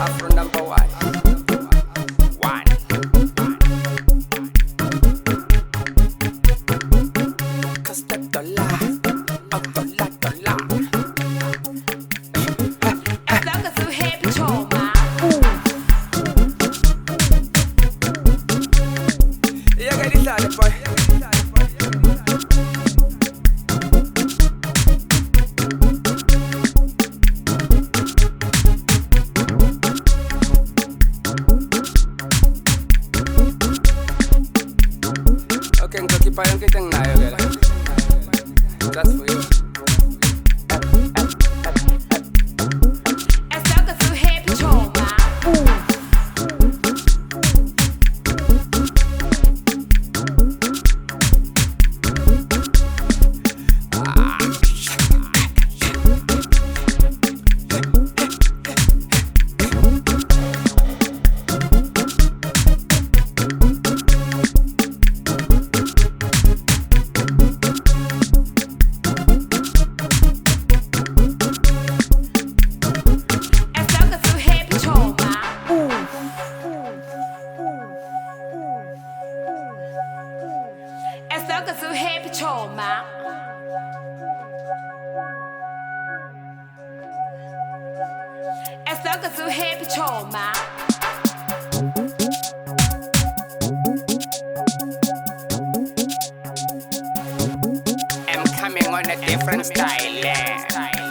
Afro number one. Cause the dollar, dollar. As long as you happy, Choma. Yeah, get this out of the boy. Okay, ngoki pa yung kitang nayo, girl. That's for you. As long as you happy, Choma. As long as you happy, Choma. As long as you happy, Choma. As long as you happy, Choma. I'm coming on a different style. Yeah.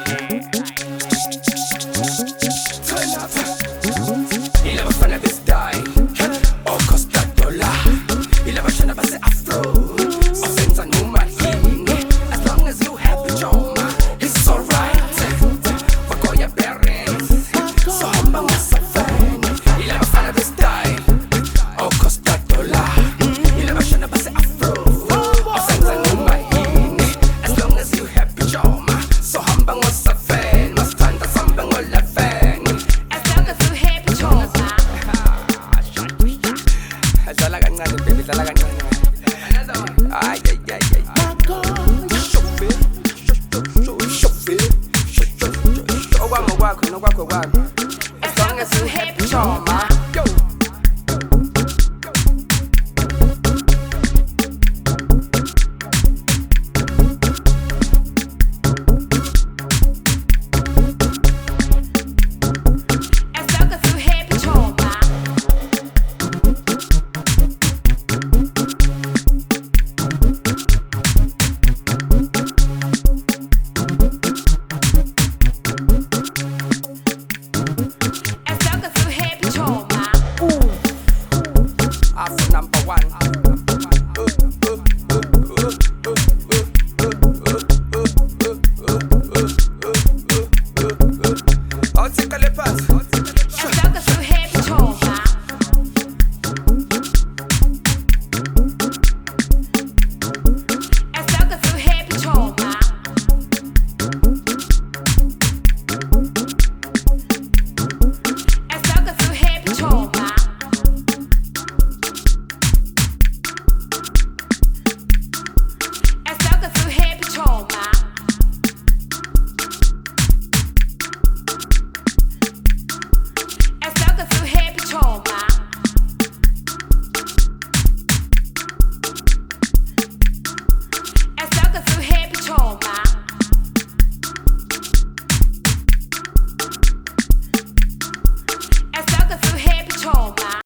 Turn up. Ilabas pa na this style. O costa dollar. Ilabas siya na ba si Afro? Pasensan mo mahingi. As long as you happy, Choma, it's alright. Wag ko yaberin. So hambang nasa fan. Ilabas pa na this style. O costa dollar. Ilabas siya na ba si Afro? Pasensan mo mahingi. As long as you happy, Choma, so hambang mo sa fan. Mas tanda sambang mo la fan. As long as you happy, Choma. Talagang nga din, baby, talagang nga din. Ay, ay, ay, ay. Wako, wako, wako. As long as you happy, Choma.